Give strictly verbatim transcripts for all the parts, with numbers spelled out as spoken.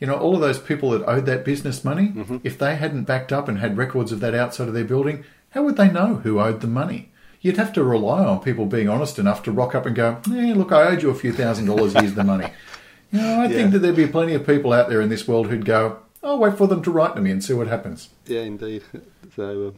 You know, all of those people that owed that business money, Mm-hmm. if they hadn't backed up and had records of that outside of their building, how would they know who owed them money? You'd have to rely on people being honest enough to rock up and go, eh, look, I owed you a few thousand dollars, here's the money. You know, I Yeah. think that there'd be plenty of people out there in this world who'd go, I'll wait for them to write to me and see what happens. Yeah, indeed. So,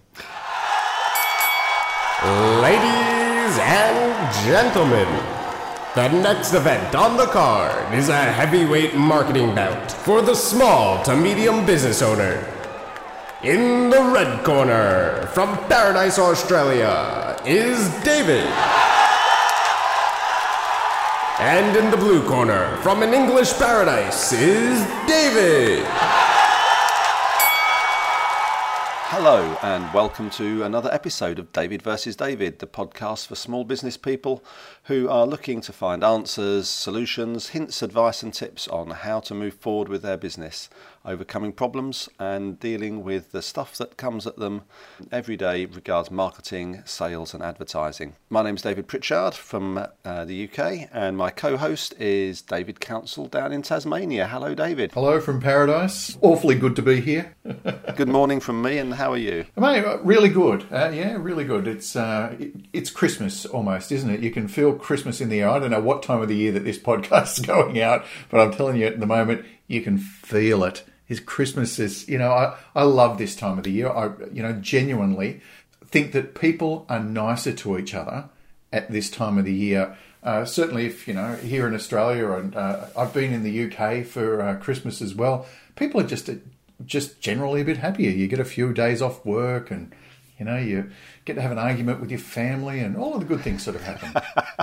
uh... Ladies and gentlemen, the next event on the card is a heavyweight marketing bout for the small to medium business owner. In the red corner, from Paradise, Australia, is David. And in the blue corner, from an English paradise, is David. hello and welcome to another episode of David versus David, the podcast for small business people who are looking to find answers, solutions, hints, advice and tips on how to move forward with their business, overcoming problems and dealing with the stuff that comes at them every day regards marketing, sales and advertising. My name's David Pritchard from uh, the U K and my co-host is David Council down in Tasmania. Hello David. Hello from Paradise. Awfully good to be here. Good morning from me, and how are you? Mate, really good. Uh, yeah, really good. It's uh, it, it's Christmas almost, isn't it? You can feel Christmas in the air. I don't know what time of the year that this podcast is going out, but I'm telling you at the moment, you can feel it. Is Christmas is, you know, I, I love this time of the year. I, you know, genuinely think that people are nicer to each other at this time of the year. Uh, certainly if, you know, here in Australia, and uh, I've been in the U K for uh, Christmas as well, people are just just generally a bit happier. You get a few days off work and, you know, you get to have an argument with your family and all of the good things sort of happen.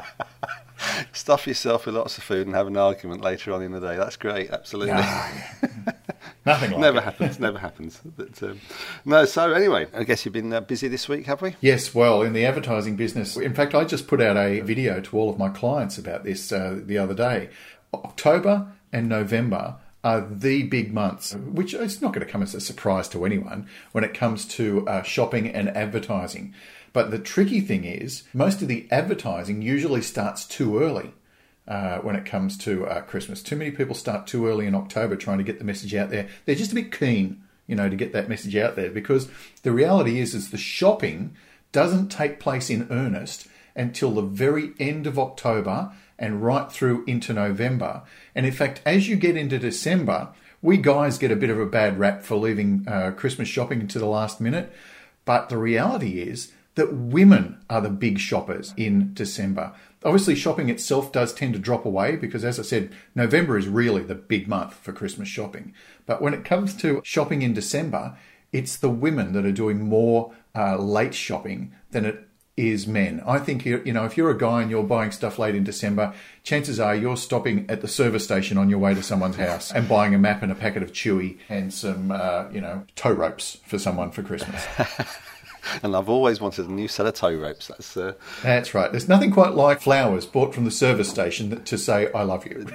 Stuff yourself with lots of food and have an argument later on in the day. That's great, absolutely. Ah, yeah. Nothing like never it. happens, never happens. But, um, no, so anyway, I guess you've been uh, busy this week, have we? Yes, well, in the advertising business. In fact, I just put out a video to all of my clients about this uh, the other day. October and November are the big months, which it's not going to come as a surprise to anyone when it comes to uh, shopping and advertising. But the tricky thing is, most of the advertising usually starts too early uh, when it comes to uh, Christmas. Too many people start too early in October trying to get the message out there. They're just a bit keen, you know, to get that message out there, because the reality is, is the shopping doesn't take place in earnest until the very end of October and right through into November. And in fact, as you get into December, we guys get a bit of a bad rap for leaving uh, Christmas shopping to the last minute. But the reality is that women are the big shoppers in December. Obviously, shopping itself does tend to drop away because, as I said, November is really the big month for Christmas shopping. But when it comes to shopping in December, it's the women that are doing more uh, late shopping than it is men. I think, you know, if you're a guy and you're buying stuff late in December, chances are you're stopping at the service station on your way to someone's house and buying a map and a packet of Chewy and some, uh, you know, tow ropes for someone for Christmas. And I've always wanted a new set of tow ropes. That's uh... That's right. There's nothing quite like flowers bought from the service station to say, I love you.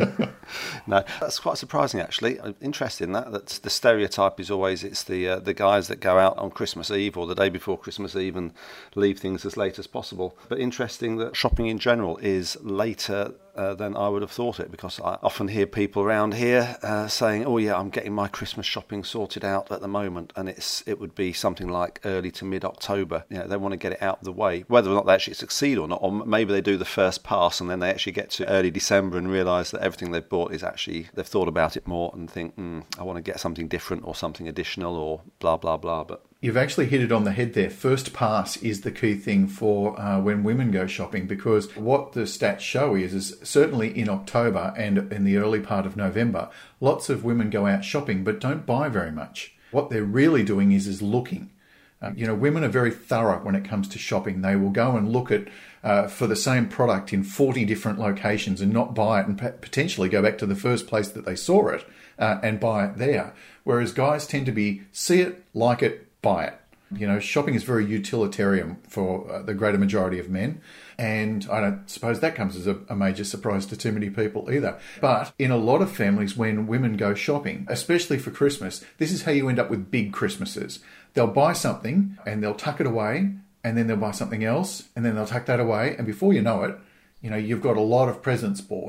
No, that's quite surprising, actually. I'm interested in that. That's the stereotype is always it's the uh, the guys that go out on Christmas Eve or the day before Christmas Eve and leave things as late as possible. But interesting that shopping in general is later Uh, than I would have thought it, because I often hear people around here uh, saying, oh yeah, I'm getting my Christmas shopping sorted out at the moment, and it's it would be something like early to mid-October. You know, they want to get it out of the way, whether or not they actually succeed or not, or maybe they do the first pass and then they actually get to early December and realise that everything they've bought is actually, they've thought about it more and think, mm, I want to get something different or something additional or blah, blah, blah. But you've actually hit it on the head there. First pass is the key thing for uh, when women go shopping, because what the stats show is, is certainly in October and in the early part of November, lots of women go out shopping but don't buy very much. What they're really doing is, is looking. Uh, you know, women are very thorough when it comes to shopping. They will go and look at uh, for the same product in forty different locations and not buy it and p- potentially go back to the first place that they saw it uh, and buy it there. Whereas guys tend to be see it, like it, buy it. You know, shopping is very utilitarian for uh, the greater majority of men. And I don't suppose that comes as a, a major surprise to too many people either. But in a lot of families, when women go shopping, especially for Christmas, this is how you end up with big Christmases. They'll buy something and they'll tuck it away, and then they'll buy something else, and then they'll tuck that away. And before you know it, you know, you've got a lot of presents bought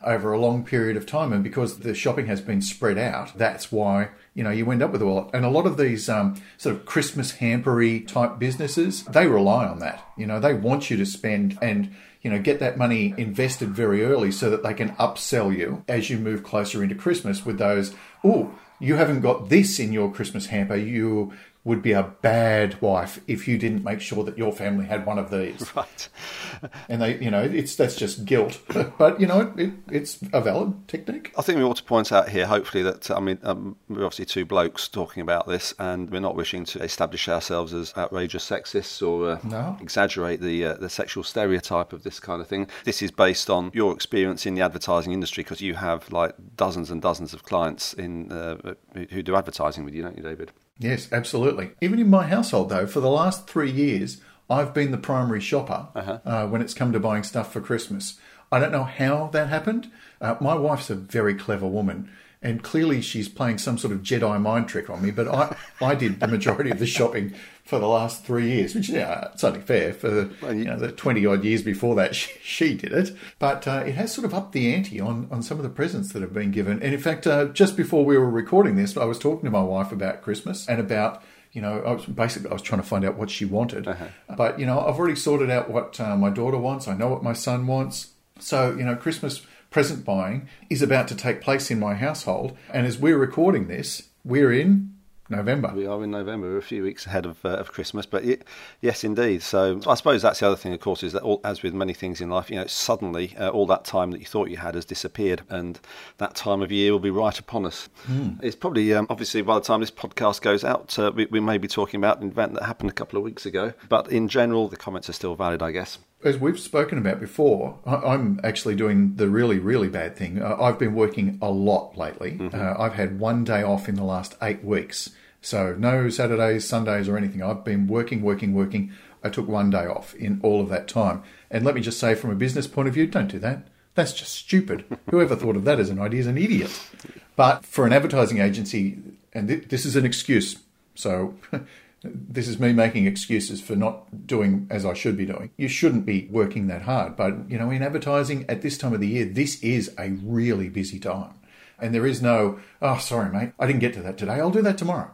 over a long period of time. And because the shopping has been spread out, that's why, you know, you end up with a lot. And a lot of these um, sort of Christmas hampery type businesses, they rely on that. You know, they want you to spend and, you know, get that money invested very early so that they can upsell you as you move closer into Christmas with those, oh, you haven't got this in your Christmas hamper. You would be a bad wife if you didn't make sure that your family had one of these. Right. And they, you know, it's that's just guilt. But, you know, it, it's a valid technique. I think we ought to point out here, hopefully, that, I mean, um, we're obviously two blokes talking about this, and we're not wishing to establish ourselves as outrageous sexists or uh, no. exaggerate the uh, the sexual stereotype of this kind of thing. This is based on your experience in the advertising industry, because you have like dozens and dozens of clients in uh, who do advertising with you, don't you, David? Yes, absolutely. Even in my household, though, for the last three years, I've been the primary shopper uh-huh. uh, when it's come to buying stuff for Christmas. I don't know how that happened. Uh, my wife's a very clever woman, and clearly she's playing some sort of Jedi mind trick on me, but I, I did the majority of the shopping for the last three years, which, yeah, it's only fair. For the, you know, the twenty-odd years before that, she, she did it. But uh, it has sort of upped the ante on, on some of the presents that have been given. And in fact, uh, just before we were recording this, I was talking to my wife about Christmas and about, you know, I was basically I was trying to find out what she wanted. Uh-huh. But, you know, I've already sorted out what uh, my daughter wants. I know what my son wants. So, you know, Christmas present buying is about to take place in my household. And as we're recording this, we're in November. We are in November. We're a few weeks ahead of uh, of Christmas, but it, yes, indeed. So I suppose that's the other thing, of course, is that all, as with many things in life, you know, suddenly uh, all that time that you thought you had has disappeared, and that time of year will be right upon us. Mm. It's probably, um, obviously, by the time this podcast goes out, uh, we, we may be talking about an event that happened a couple of weeks ago, but in general, the comments are still valid, I guess. As we've spoken about before, I'm actually doing the really, really bad thing. Uh, I've been working a lot lately. Mm-hmm. Uh, I've had one day off in the last eight weeks. So no Saturdays, Sundays or anything. I've been working, working, working. I took one day off in all of that time. And let me just say, from a business point of view, don't do that. That's just stupid. Whoever thought of that as an idea is an idiot. But for an advertising agency, and th- this is an excuse, so this is me making excuses for not doing as I should be doing. You shouldn't be working that hard. But, you know, in advertising at this time of the year, this is a really busy time. And there is no, oh, sorry, mate, I didn't get to that today. I'll do that tomorrow.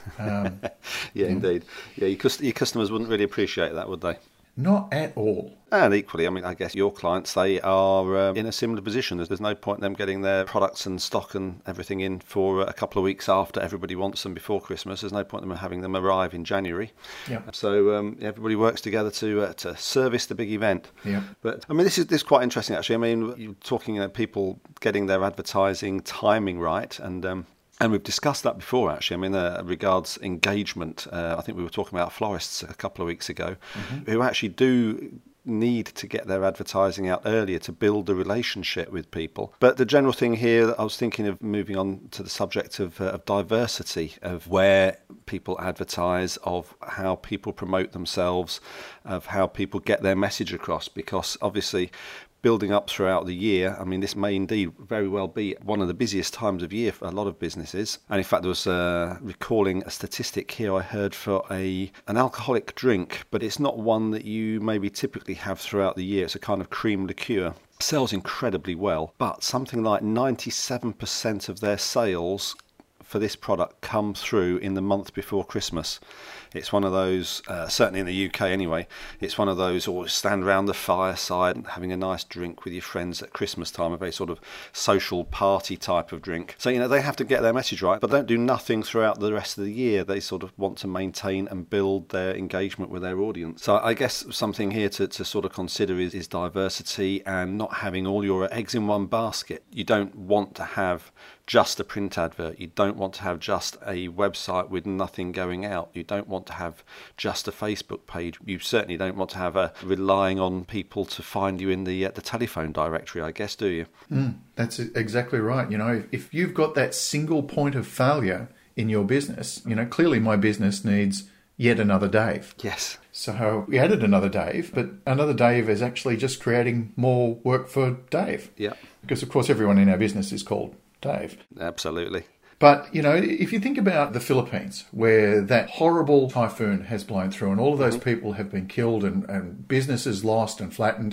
Um, yeah, yeah, indeed. Yeah, your, cust- your customers wouldn't really appreciate that, would they? Not at all. And equally, I mean, I guess your clients, they are uh, in a similar position. There's, there's no point in them getting their products and stock and everything in for a couple of weeks after everybody wants them before Christmas. There's no point in them having them arrive in January. Yep. So um, everybody works together to uh, to service the big event. Yep. But, I mean, this is this is quite interesting, actually. I mean, you're talking about people getting their advertising timing right, and um, And we've discussed that before, actually. I mean, uh, regards engagement. Uh, I think we were talking about florists a couple of weeks ago, mm-hmm. who actually do need to get their advertising out earlier to build a relationship with people. But the general thing here, I was thinking of moving on to the subject of, uh, of diversity, of where people advertise, of how people promote themselves, of how people get their message across, because obviously building up throughout the year, I mean, this may indeed very well be one of the busiest times of year for a lot of businesses. And in fact, there was uh, recalling a statistic here I heard for a an alcoholic drink, but it's not one that you maybe typically have throughout the year. It's a kind of cream liqueur. Sells incredibly well, but something like ninety-seven percent of their sales for this product come through in the month before Christmas. It's one of those, uh, certainly in the U K anyway, it's one of those always stand around the fireside and having a nice drink with your friends at Christmas time, a very sort of social party type of drink. So, you know, they have to get their message right, but don't do nothing throughout the rest of the year. They sort of want to maintain and build their engagement with their audience. So I guess something here to, to sort of consider is, is diversity and not having all your eggs in one basket. You don't want to have just a print advert. You don't want to have just a website with nothing going out. You don't want to have just a Facebook page. You certainly don't want to have a relying on people to find you in the uh, the telephone directory, I guess, do you? Mm, that's exactly right. You know, if, if you've got that single point of failure in your business, you know, clearly my business needs yet another Dave. Yes. So we added another Dave, but another Dave is actually just creating more work for Dave. Yeah. Because, of course, everyone in our business is called Dave. Absolutely. But, you know, if you think about the Philippines, where that horrible typhoon has blown through and all of those mm-hmm. people have been killed and, and businesses lost and flattened,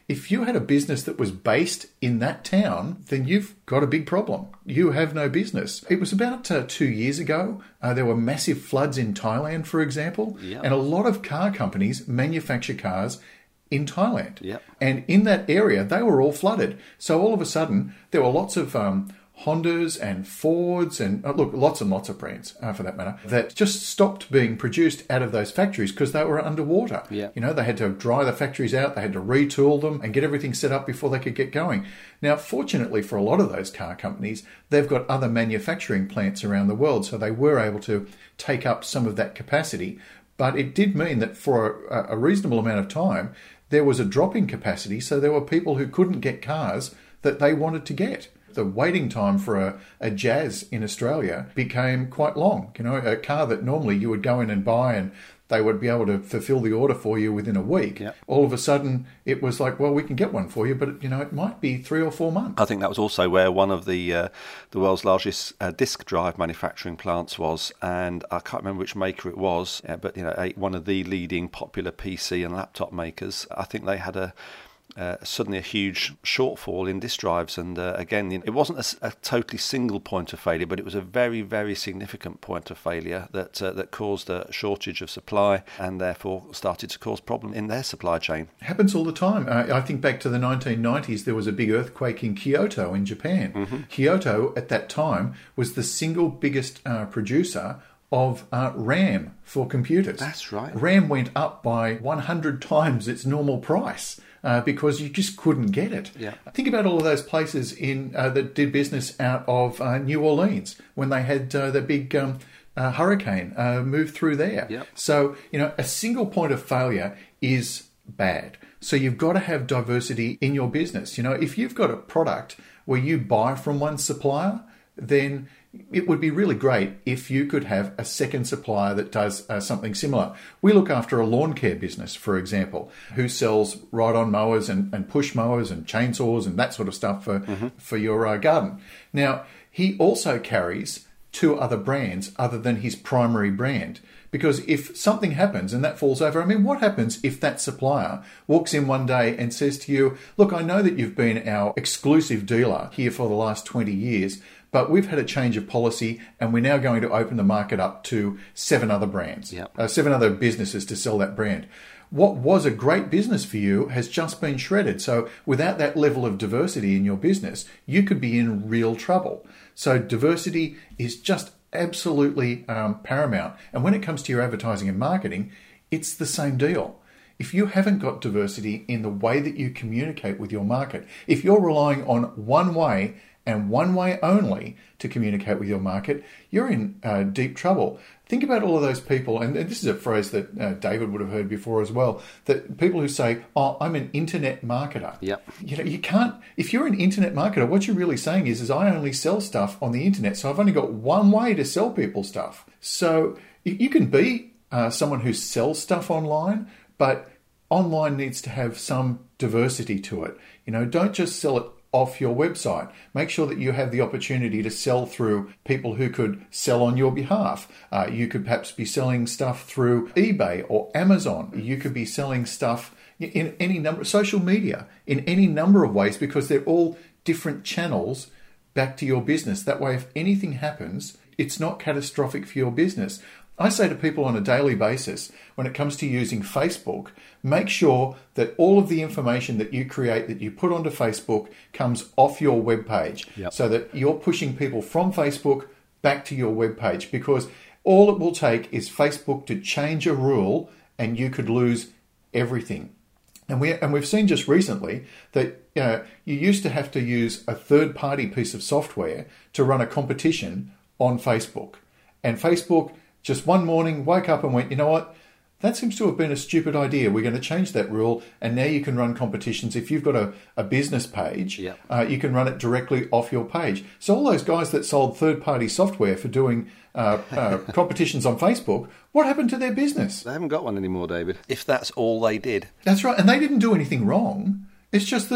if you had a business that was based in that town, then you've got a big problem. You have no business. It was about uh, two years ago. Uh, there were massive floods in Thailand, for example, Yep. and a lot of car companies manufacture cars in Thailand. Yep. And in that area, they were all flooded. So all of a sudden, there were lots of um, Hondas and Fords and, uh, look, lots and lots of brands, uh, for that matter, that just stopped being produced out of those factories because they were underwater. Yep. You know, they had to dry the factories out, they had to retool them and get everything set up before they could get going. Now, fortunately for a lot of those car companies, they've got other manufacturing plants around the world, so they were able to take up some of that capacity. But it did mean that for a, a reasonable amount of time, there was a drop in capacity, so there were people who couldn't get cars that they wanted to get. The waiting time for a, a Jazz in Australia became quite long. You know, a car that normally you would go in and buy and they would be able to fulfill the order for you within a week. Yep. All of a sudden, it was like, well, we can get one for you, but, you know, it might be three or four months. I think that was also where one of the uh, the world's largest uh, disk drive manufacturing plants was, and I can't remember which maker it was, uh, but you know, a, one of the leading popular P C and laptop makers. I think they had a Uh, suddenly a huge shortfall in disk drives, and uh, again, it wasn't a, a totally single point of failure, but it was a very, very significant point of failure that uh, that caused a shortage of supply and therefore started to cause problem in their supply chain. It happens all the time. Uh, I think back to the nineteen nineties, there was a big earthquake in Kyoto in Japan. Mm-hmm. Kyoto at that time was the single biggest uh, producer of uh, RAM for computers. That's right. RAM went up by one hundred times its normal price. Uh, because you just couldn't get it. Yeah. Think about all of those places in uh, that did business out of uh, New Orleans when they had uh, the big um, uh, hurricane uh, move through there. Yep. So, you know, a single point of failure is bad. So you've got to have diversity in your business. You know, if you've got a product where you buy from one supplier, then it would be really great if you could have a second supplier that does uh, something similar. We look after a lawn care business, for example, who sells ride-on mowers and, and push mowers and chainsaws and that sort of stuff for, mm-hmm. for your uh, garden. Now, he also carries two other brands other than his primary brand. Because if something happens and that falls over, I mean, what happens if that supplier walks in one day and says to you, look, I know that you've been our exclusive dealer here for the last twenty years, but we've had a change of policy and we're now going to open the market up to seven other brands, yep. uh, seven other businesses to sell that brand. What was a great business for you has just been shredded. So without that level of diversity in your business, you could be in real trouble. So diversity is just absolutely um, paramount. And when it comes to your advertising and marketing, it's the same deal. If you haven't got diversity in the way that you communicate with your market, if you're relying on one way and one way only to communicate with your market, you're in uh, deep trouble. Think about all of those people, and, and this is a phrase that uh, David would have heard before as well, that people who say, oh, I'm an internet marketer. Yep. You know, you can't, if you're an internet marketer, what you're really saying is, is I only sell stuff on the internet, so I've only got one way to sell people stuff. So you can be uh, someone who sells stuff online, but online needs to have some diversity to it. You know, don't just sell it off your website. Make sure that you have the opportunity to sell through people who could sell on your behalf. Uh, you could perhaps be selling stuff through eBay or Amazon. You could be selling stuff in any number of social media, in any number of ways, because they're all different channels back to your business. That way, if anything happens, it's not catastrophic for your business. I say to people on a daily basis, when it comes to using Facebook, make sure that all of the information that you create, that you put onto Facebook, comes off your webpage, yep. so that you're pushing people from Facebook back to your webpage, because all it will take is Facebook to change a rule and you could lose everything. And, we, and we've seen just recently that you know, you used to have to use a third-party piece of software to run a competition on Facebook. And Facebook just one morning woke up and went, you know what, that seems to have been a stupid idea. We're going to change that rule, and now you can run competitions. If you've got a, a business page, yep. uh, you can run it directly off your page. So all those guys that sold third-party software for doing uh, uh, competitions on Facebook, what happened to their business? They haven't got one anymore, David. If that's all they did. That's right, and they didn't do anything wrong. It's just that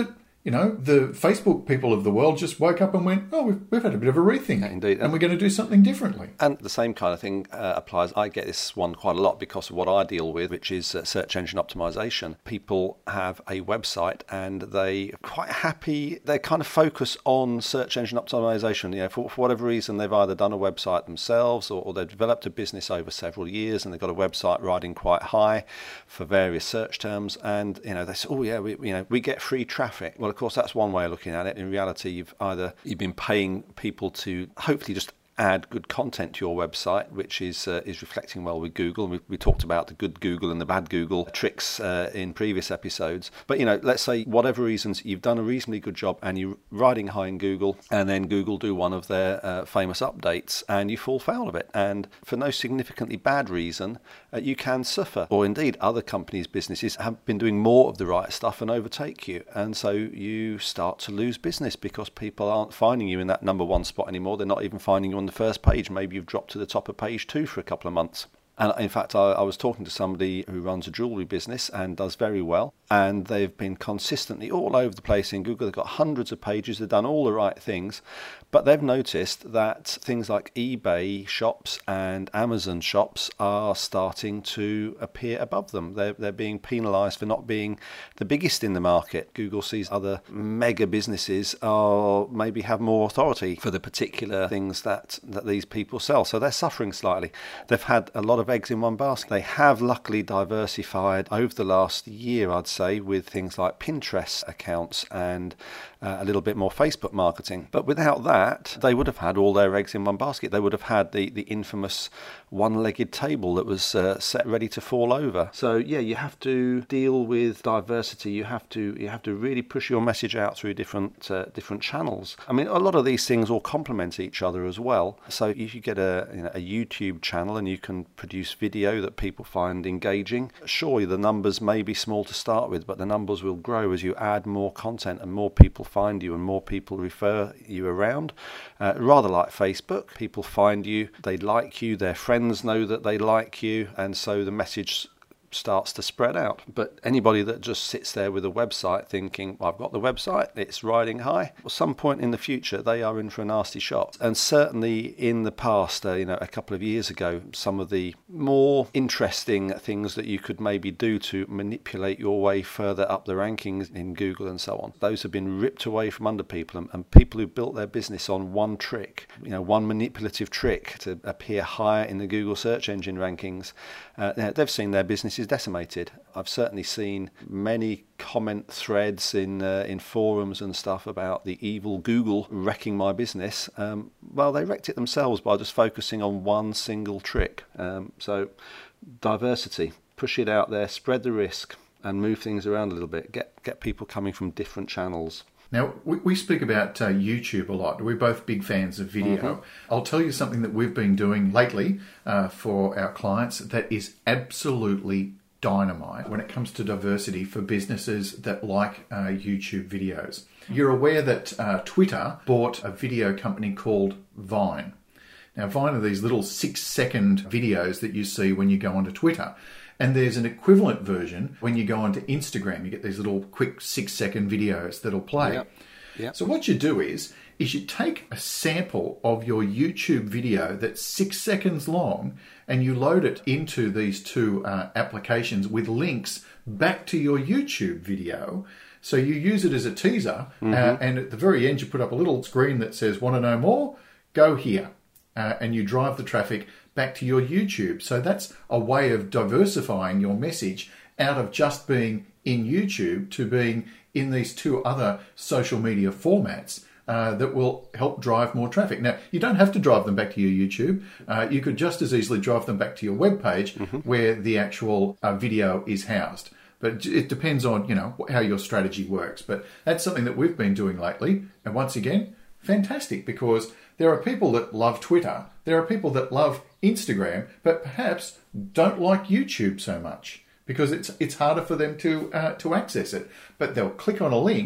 You know, the Facebook people of the world just woke up and went, oh, we've, we've had a bit of a rethink. Yeah, indeed. And we're going to do something differently. And the same kind of thing uh, applies. I get this one quite a lot because of what I deal with, which is uh, search engine optimization. People have a website and they are quite happy. They kind of focus on search engine optimization. You know, for, for whatever reason, they've either done a website themselves or, or they've developed a business over several years and they've got a website riding quite high for various search terms. And, you know, they say, oh, yeah, we, you know, we get free traffic. Well, of course, that's one way of looking at it. In reality, you've either you've been paying people to hopefully just add good content to your website, which is uh, is reflecting well with Google. We, we talked about the good Google and the bad Google tricks uh, in previous episodes. But, you know, let's say whatever reasons you've done a reasonably good job and you're riding high in Google, and then Google do one of their uh, famous updates and you fall foul of it. And for no significantly bad reason, uh, you can suffer. Or indeed, other companies' businesses have been doing more of the right stuff and overtake you. And so you start to lose business because people aren't finding you in that number one spot anymore. They're not even finding you on the first page. Maybe you've dropped to the top of page two for a couple of months. And in fact, I, I was talking to somebody who runs a jewellery business and does very well. And they've been consistently all over the place in Google. They've got hundreds of pages. They've done all the right things. But they've noticed that things like eBay shops and Amazon shops are starting to appear above them. They're, they're being penalised for not being the biggest in the market. Google sees other mega businesses are maybe have more authority for the particular things that, that these people sell. So they're suffering slightly. They've had a lot of eggs in one basket. They have luckily diversified over the last year, I'd say, with things like Pinterest accounts and uh, a little bit more Facebook marketing. But without that, they would have had all their eggs in one basket. They would have had the, the infamous one-legged table that was uh, set ready to fall over. So yeah, you have to deal with diversity. You have to you have to really push your message out through different uh, different channels. I mean, a lot of these things all complement each other as well. So if you get a you know, a YouTube channel and you can produce video that people find engaging, surely the numbers may be small to start with, but the numbers will grow as you add more content and more people find you and more people refer you around. Uh, rather like Facebook, people find you, they like you, their friends know that they like you, and so the message starts to spread out. But anybody that just sits there with a website thinking, well, I've got the website, it's riding high, at some point in the future they are in for a nasty shot. And certainly in the past, uh, you know, a couple of years ago, some of the more interesting things that you could maybe do to manipulate your way further up the rankings in Google and so on, those have been ripped away from under people, and, and people who built their business on one trick, you know, one manipulative trick to appear higher in the Google search engine rankings, uh, they've seen their businesses decimated. I've certainly seen many comment threads in uh, in forums and stuff about the evil Google wrecking my business. Um, well, they wrecked it themselves by just focusing on one single trick. Um, so diversity, push it out there, spread the risk and move things around a little bit. Get get people coming from different channels. Now, we, we speak about uh, YouTube a lot. We're both big fans of video. Mm-hmm. I'll tell you something that we've been doing lately uh, for our clients that is absolutely dynamite when it comes to diversity for businesses that like uh, YouTube videos. You're aware that uh, Twitter bought a video company called Vine. Now, Vine are these little six-second videos that you see when you go onto Twitter. And there's an equivalent version when you go onto Instagram. You get these little quick six-second videos that'll play. Yep. Yep. So what you do is, is you take a sample of your YouTube video that's six seconds long and you load it into these two uh, applications with links back to your YouTube video. So you use it as a teaser, mm-hmm. uh, and at the very end you put up a little screen that says, want to know more? Go here. Uh, and you drive the traffic back to your YouTube. So that's a way of diversifying your message out of just being in YouTube to being in these two other social media formats uh, that will help drive more traffic. Now, you don't have to drive them back to your YouTube. Uh, you could just as easily drive them back to your webpage mm-hmm. where the actual uh, video is housed. But it depends on, you know, how your strategy works. But that's something that we've been doing lately. And once again, fantastic, because there are people that love Twitter, there are people that love Instagram, but perhaps don't like YouTube so much because it's it's harder for them to uh, to access it. But they'll click on a link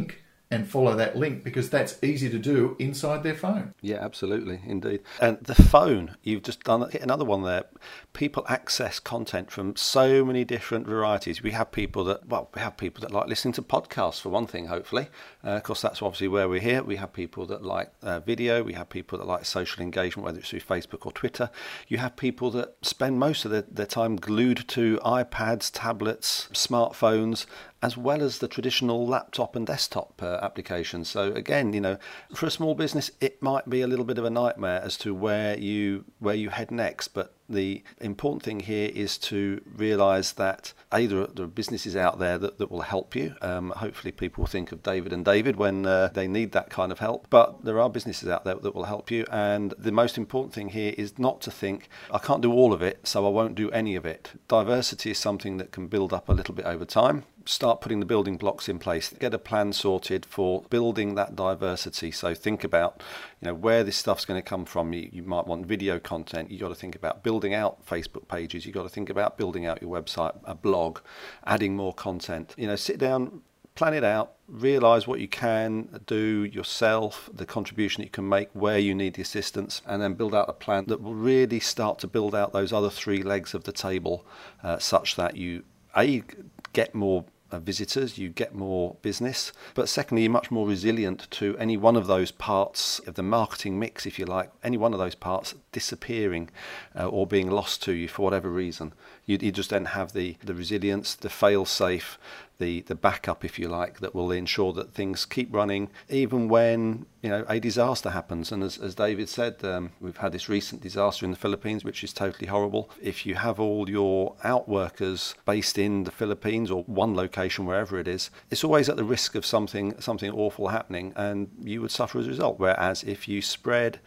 and follow that link, because that's easy to do inside their phone. Yeah, absolutely, indeed. And the phone, you've just done hit another one there. People access content from so many different varieties. We have people that, well, we have people that like listening to podcasts, for one thing, hopefully. Uh, of course, that's obviously where we're here. We have people that like uh, video. We have people that like social engagement, whether it's through Facebook or Twitter. You have people that spend most of their, their time glued to iPads, tablets, smartphones, as well as the traditional laptop and desktop uh, applications. So again, you know, for a small business, it might be a little bit of a nightmare as to where you where you head next. But the important thing here is to realise that either there are businesses out there that, that will help you. Um, hopefully people will think of David and David when uh, they need that kind of help. But there are businesses out there that will help you. And the most important thing here is not to think, I can't do all of it, so I won't do any of it. Diversity is something that can build up a little bit over time. Start putting the building blocks in place. Get a plan sorted for building that diversity. So think about, you know, where this stuff's going to come from. You, you might want video content. You got to think about building out Facebook pages. You got to think about building out your website, a blog, adding more content. You know, sit down, plan it out, realize what you can do yourself, the contribution you can make, where you need the assistance, and then build out a plan that will really start to build out those other three legs of the table, uh, such that you a get more uh, visitors, you get more business, but secondly, you're much more resilient to any one of those parts of the marketing mix, if you like, any one of those parts disappearing uh, or being lost to you for whatever reason. You, you just then have the, the resilience, the fail-safe, the, the backup, if you like, that will ensure that things keep running even when, you know, a disaster happens. And as, as David said, um, we've had this recent disaster in the Philippines, which is totally horrible. If you have all your outworkers based in the Philippines or one location, wherever it is, it's always at the risk of something something awful happening, and you would suffer as a result. Whereas if you spread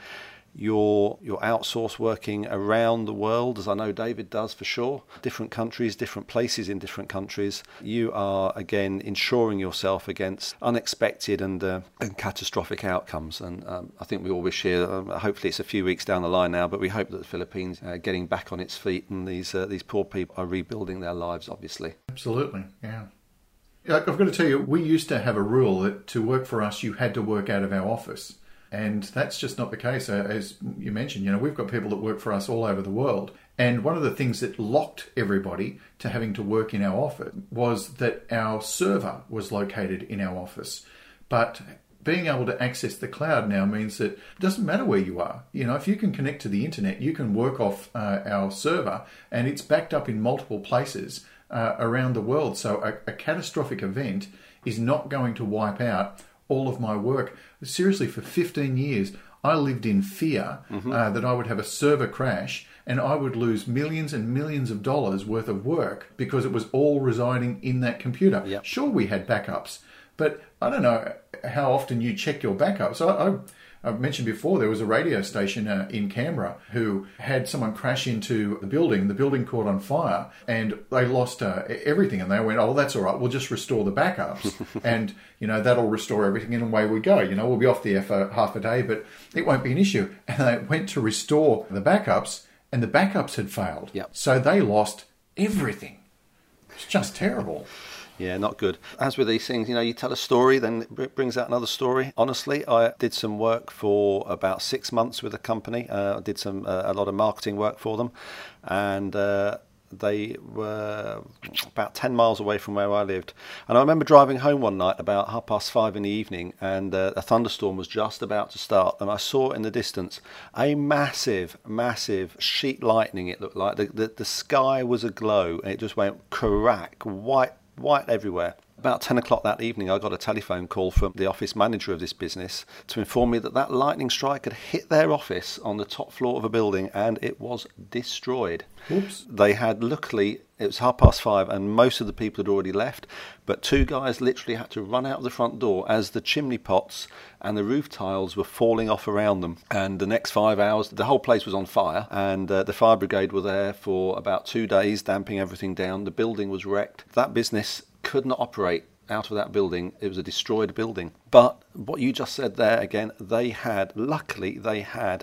your your outsource working around the world, as I know David does for sure, different countries, different places in different countries, you are again ensuring yourself against unexpected and, uh, and catastrophic outcomes. And um, I think we all wish here, um, hopefully it's a few weeks down the line now, but we hope that the Philippines are getting back on its feet, and these uh, these poor people are rebuilding their lives, obviously. Absolutely, yeah. I've got to tell you, we used to have a rule that to work for us, you had to work out of our office. And that's just not the case. As you mentioned, you know, we've got people that work for us all over the world. And one of the things that locked everybody to having to work in our office was that our server was located in our office. But being able to access the cloud now means that it doesn't matter where you are. You know, if you can connect to the internet, you can work off uh, our server, and it's backed up in multiple places uh, around the world. So a, a catastrophic event is not going to wipe out all of my work. Seriously, for fifteen years, I lived in fear mm-hmm. uh, that I would have a server crash and I would lose millions and millions of dollars worth of work because it was all residing in that computer. Yep. Sure, we had backups, but I don't know how often you check your backups. I, I, I've mentioned before, there was a radio station uh, in Canberra who had someone crash into the building. The building caught on fire and they lost uh, everything. And they went, oh, well, that's all right. We'll just restore the backups. And, you know, that'll restore everything and away we go. You know, we'll be off the air for half a day, but it won't be an issue. And they went to restore the backups and the backups had failed. Yep. So they lost everything. It's just terrible. Yeah, not good. As with these things, you know, you tell a story, then it brings out another story. Honestly, I did some work for about six months with a company. Uh, I did some uh, a lot of marketing work for them, and uh, they were about ten miles away from where I lived. And I remember driving home one night about half past five in the evening, and uh, a thunderstorm was just about to start, and I saw in the distance a massive, massive sheet lightning, it looked like. The, the, the sky was aglow, and it just went crack, white, white everywhere. About ten o'clock that evening, I got a telephone call from the office manager of this business to inform me that that lightning strike had hit their office on the top floor of a building and it was destroyed. Oops. They had, luckily, it was half past five and most of the people had already left, but two guys literally had to run out of the front door as the chimney pots and the roof tiles were falling off around them. And the next five hours, the whole place was on fire, and uh, the fire brigade were there for about two days, damping everything down. The building was wrecked. That business could not operate out of that building. It was a destroyed building. But what you just said there, again, they had, luckily they had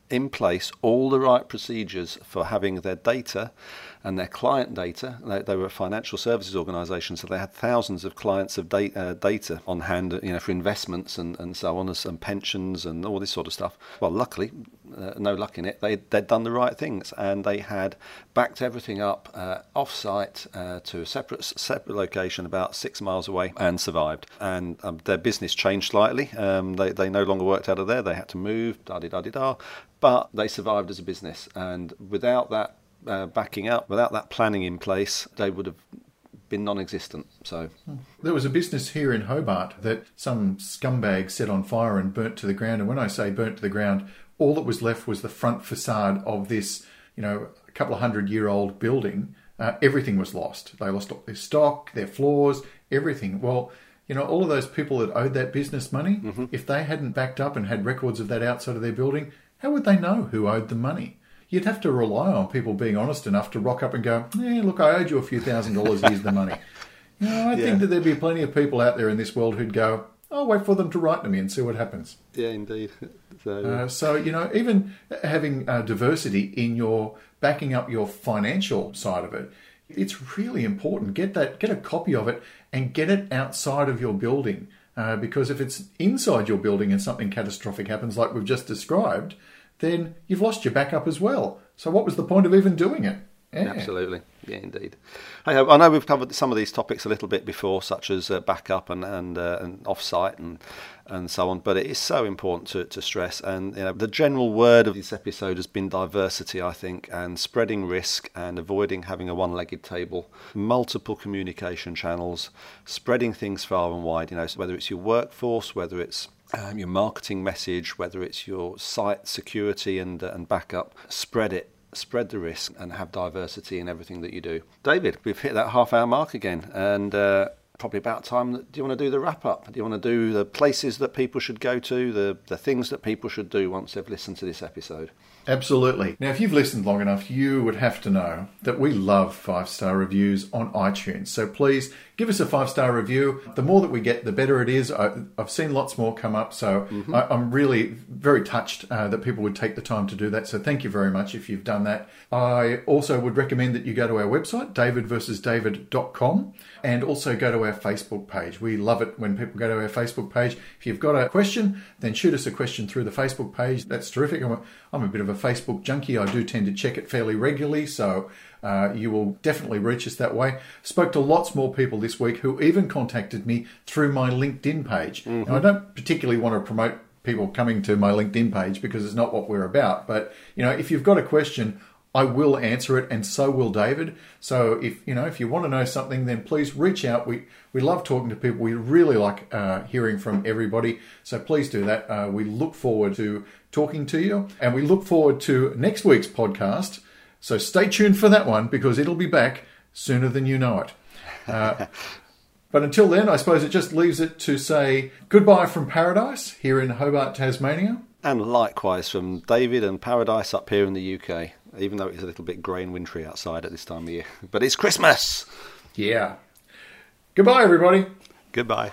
in place all the right procedures for having their data and their client data. They, they were a financial services organisation, so they had thousands of clients of data, uh, data on hand, you know, for investments and, and so on, and pensions and all this sort of stuff. Well, luckily, uh, no luck in it, they, they'd done the right things, and they had backed everything up uh, off-site uh, to a separate separate location about six miles away, and survived. And um, their business changed slightly. Um, they, they no longer worked out of there. They had to move, da-di-da-di-da, but they survived as a business. And without that Uh, backing up, without that planning in place, they would have been non-existent. So there was a business here in Hobart that some scumbag set on fire and burnt to the ground. And when I say burnt to the ground, all that was left was the front facade of this, you know, a couple of hundred year old building. Uh, everything was lost. They lost their stock, their floors, everything. Well, you know, all of those people that owed that business money, mm-hmm. if they hadn't backed up and had records of that outside of their building, how would they know who owed them money? You'd have to rely on people being honest enough to rock up and go, "Yeah, look, I owed you a few thousand dollars, here's the money." You know, I yeah. think that there'd be plenty of people out there in this world who'd go, "I'll wait for them to write to me and see what happens." Yeah, indeed. So, uh, so you know, even having uh, diversity in your backing up your financial side of it, it's really important. Get that, get a copy of it and get it outside of your building. Uh, because if it's inside your building and something catastrophic happens like we've just described, then you've lost your backup as well. So what was the point of even doing it? Yeah. Absolutely. Yeah, indeed. I, I know we've covered some of these topics a little bit before, such as uh, backup and and, uh, and off-site and and so on, but it is so important to, to stress. And you know, the general word of this episode has been diversity, I think, and spreading risk and avoiding having a one-legged table, multiple communication channels, spreading things far and wide. You know, so whether it's your workforce, whether it's Um, your marketing message, whether it's your site security and uh, and backup, spread it, spread the risk, and have diversity in everything that you do. David, we've hit that half hour mark again, and uh, probably about time. That, do you want to do the wrap up? Do you want to do the places that people should go to, the the things that people should do once they've listened to this episode? Absolutely. Now, if you've listened long enough, you would have to know that we love five-star reviews on iTunes. So please give us a five-star review. The more that we get, the better it is. I, I've seen lots more come up, so mm-hmm. I, I'm really very touched uh, that people would take the time to do that. So thank you very much if you've done that. I also would recommend that you go to our website, david versus david dot com, and also go to our Facebook page. We love it when people go to our Facebook page. If you've got a question, then shoot us a question through the Facebook page. That's terrific. I'm a, I'm a bit of a Facebook junkie. I do tend to check it fairly regularly, so uh, you will definitely reach us that way. Spoke to lots more people this week who even contacted me through my LinkedIn page. Mm-hmm. Now, I don't particularly want to promote people coming to my LinkedIn page because it's not what we're about, but you know, if you've got a question, I will answer it, and so will David. So if you know if you want to know something, then please reach out. We we love talking to people. We really like uh, hearing from everybody. So please do that. Uh, we look forward to talking to you, and we look forward to next week's podcast. So stay tuned for that one because it'll be back sooner than you know it. Uh, but until then, I suppose it just leaves it to say goodbye from paradise here in Hobart, Tasmania. And likewise from David and paradise up here in the U K. Even though it's a little bit grey and wintry outside at this time of year. But it's Christmas! Yeah. Goodbye, everybody. Goodbye.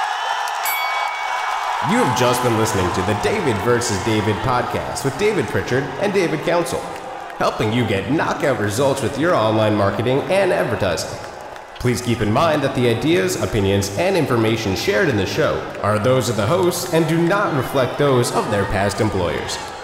You have just been listening to the David versus. David podcast with David Pritchard and David Council, helping you get knockout results with your online marketing and advertising. Please keep in mind that the ideas, opinions, and information shared in the show are those of the hosts and do not reflect those of their past employers.